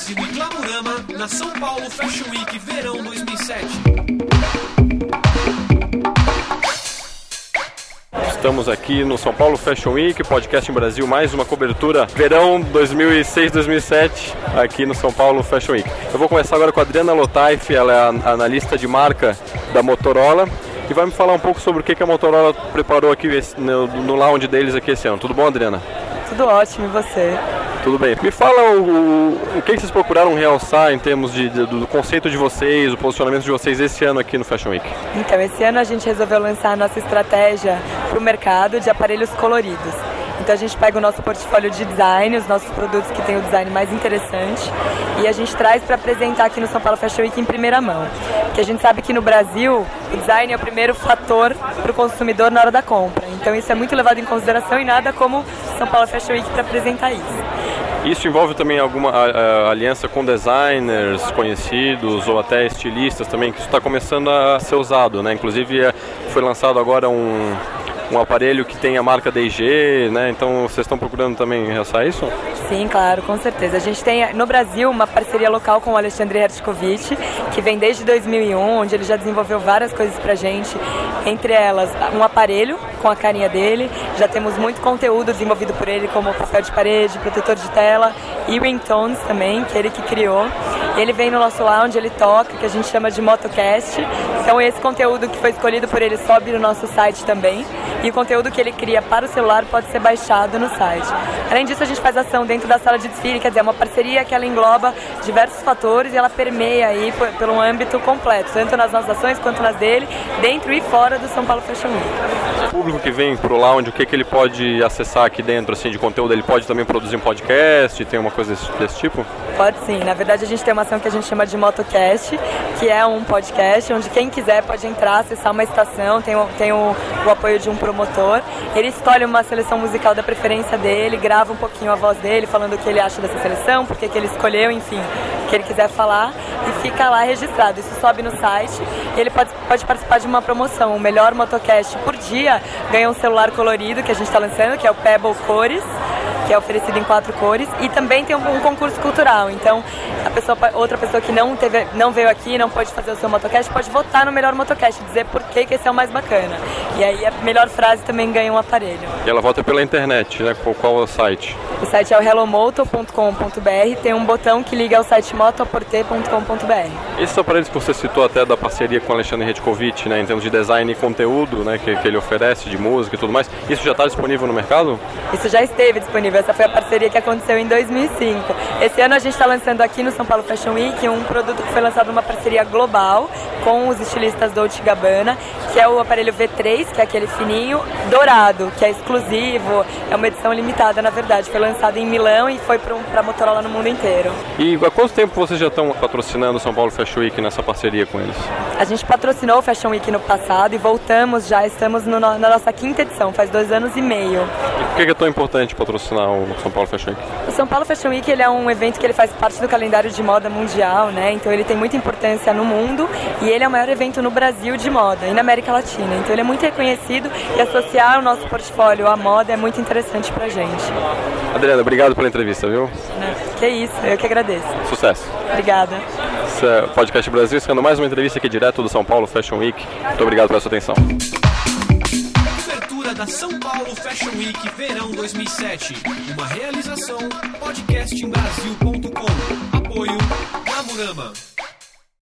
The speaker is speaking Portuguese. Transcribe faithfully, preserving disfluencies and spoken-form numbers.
Brasil e Glamurama na São Paulo Fashion Week Verão dois mil e sete. Estamos aqui no São Paulo Fashion Week, podcast em Brasil, mais uma cobertura Verão dois mil e seis dois mil e sete, aqui no São Paulo Fashion Week. Eu vou começar agora com a Adriana Lotaif, ela é a analista de marca da Motorola e vai me falar um pouco sobre o que a Motorola preparou aqui no, no lounge deles aqui esse ano. Tudo bom, Adriana? Tudo ótimo, e você? Tudo bem. Me fala o, o, o que vocês procuraram realçar em termos de, de, do conceito de vocês, o posicionamento de vocês esse ano aqui no Fashion Week. Então, esse ano a gente resolveu lançar a nossa estratégia para o mercado de aparelhos coloridos. Então a gente pega o nosso portfólio de design, os nossos produtos que tem o design mais interessante, e a gente traz para apresentar aqui no São Paulo Fashion Week em primeira mão. Porque a gente sabe que no Brasil o design é o primeiro fator para o consumidor na hora da compra. Então isso é muito levado em consideração e nada como São Paulo Fashion Week para apresentar isso. Isso envolve também alguma a, a, aliança com designers conhecidos ou até estilistas também, que isso está começando a ser usado, né? Inclusive foi lançado agora um... um aparelho que tem a marca D e G, né? Então vocês estão procurando também realçar isso? Sim, claro, com certeza. A gente tem no Brasil uma parceria local com o Alexandre Hershkovich, que vem desde dois mil e um, onde ele já desenvolveu várias coisas pra gente, entre elas um aparelho com a carinha dele, já temos muito conteúdo desenvolvido por ele, como papel de parede, protetor de tela e ringtones também, que ele que criou. Ele vem no nosso lounge, ele toca, que a gente chama de Motocast. Então esse conteúdo que foi escolhido por ele sobe no nosso site também. E o conteúdo que ele cria para o celular pode ser baixado no site. Além disso, a gente faz ação dentro da sala de desfile, quer dizer, é uma parceria que ela engloba diversos fatores e ela permeia aí por, pelo âmbito completo, tanto nas nossas ações quanto nas dele, dentro e fora do São Paulo Fashion Week. O público que vem para o lounge, o que, que ele pode acessar aqui dentro assim, de conteúdo? Ele pode também produzir um podcast? Tem uma coisa desse, desse tipo? Pode sim. Na verdade, a gente tem uma ação que a gente chama de Motocast, que é um podcast onde quem quiser pode entrar, acessar uma estação, tem o, tem o, o apoio de um promotor. Ele escolhe uma seleção musical da preferência dele, grava um pouquinho a voz dele, falando o que ele acha dessa seleção, porque que ele escolheu, enfim, o que ele quiser falar, e fica lá registrado. Isso sobe no site e ele pode, pode participar de uma promoção. O melhor Motocast por dia ganha um celular colorido que a gente está lançando, que é o Pebble Cores, que é oferecido em quatro cores, e também tem um, um concurso cultural. Então, a pessoa, outra pessoa que não, teve, não veio aqui, não pode fazer o seu Motocast, pode votar no melhor Motocast, dizer por que, que esse é o mais bacana. E aí a melhor frase também ganha um aparelho. E ela vota pela internet, né? Qual, qual é o site? O site é o hellomoto ponto com ponto b r, tem um botão que liga ao site motoaporter ponto com ponto b r. Esses aparelhos que você citou até da parceria com o Alexandre Hershkovich, né, em termos de design e conteúdo, né, que, que ele oferece, de música e tudo mais, isso já está disponível no mercado? Isso já esteve disponível, essa foi a parceria que aconteceu em dois mil e cinco. Esse ano a gente está lançando aqui no São Paulo Fashion Week um produto que foi lançado numa parceria global com os estilistas Dolce e Gabbana, que é o aparelho V três, que é aquele fininho dourado, que é exclusivo, é uma edição limitada na verdade, foi lançado em Milão e foi para a Motorola no mundo inteiro. E há quanto tempo vocês já estão patrocinando o São Paulo Fashion Week nessa parceria com eles? A gente patrocinou o Fashion Week no passado e voltamos já, estamos no, na nossa quinta edição, faz dois anos e meio. E por que é tão importante patrocinar o São Paulo Fashion Week? O São Paulo Fashion Week ele é um evento que ele faz parte do calendário de moda mundial, né? Então ele tem muita importância no mundo e ele é o maior evento no Brasil de moda e na América Latina. Então ele é muito reconhecido e associar o nosso portfólio à moda é muito interessante pra gente. Adriana, obrigado pela entrevista, viu? Que isso, eu que agradeço. Sucesso. Obrigada. Esse é o Podcast Brasil, sendo mais uma entrevista aqui direto do São Paulo Fashion Week. Muito obrigado pela sua atenção. Cobertura da São Paulo Fashion Week Verão dois mil e sete. Uma realização podcast em brasil ponto com. Apoio Glamurama.